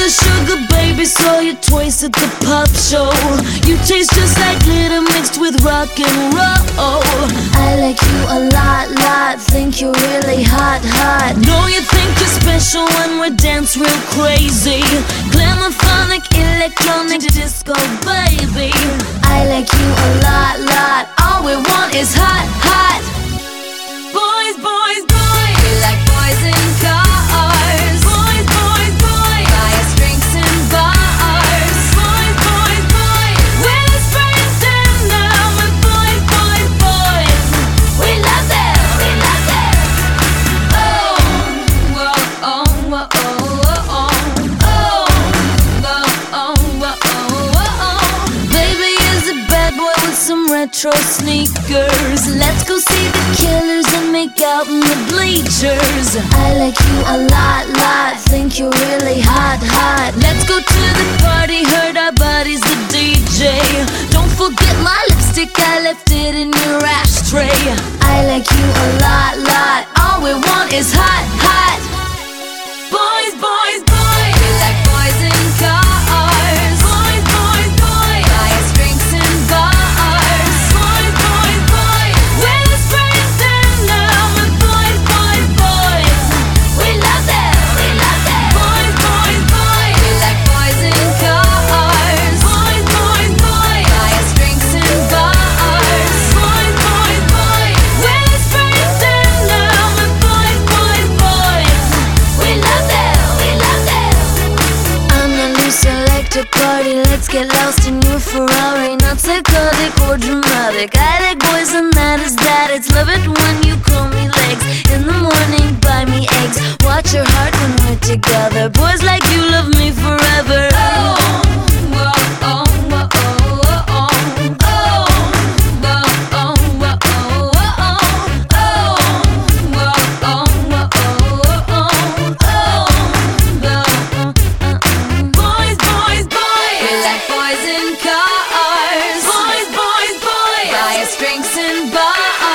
sugar baby, saw you twice at the pop show. You taste just like glitter mixed with rock and roll. I like you a lot, think you're really hot. Know you think you're special when we dance real crazy. Glamophonic, electronic, disco baby. I like you a lot, all we want is hot. Boys, boys, boys. We like boys in cars. Boys, boys, boys. Buy us drinks in bars. Boys, boys, boys. We're just friends now with boys, boys, boys. We love them, we love them. Oh, whoa, oh, whoa, oh, oh, oh, oh, whoa, oh, oh. Baby is a bad boy with some retro sneakers. Let's go see the Killers and make out in the bleachers. I like you a lot, think you're really hot. Let's go to the party, heard our buddy's the DJ. Don't forget my lipstick, I left it in your ashtray. I like you a lot, All we want is hot. Boys, boys, boys. we like boys in cars. Boys, boys, boys. Buy us drinks in bars. Boys, boys, boys. We're just friends now with boys, boys, boys. We love them, we love them. Boys, boys, boys. We like boys in cars. Boys, boys, boys. Buy us drinks in bars. Boys, boys, boys. We're just friends now with boys, boys, boys. We love them, we love them. I'm the new selector party. Let's get lost in your Ferrari. Not psychotic or dramatic. I like boys and that is that. It's love it when you call me legs. In the morning, buy me eggs. Watch your heart when we're together. Boys like you love me forever. Oh, whoa, oh, whoa, oh, oh, oh, oh, whoa, oh, whoa, oh, oh, oh, whoa, oh, whoa, oh, oh, Boys, boys, boys. We like boys in cars. Boys, boys, boys. Buy us drinks in bars.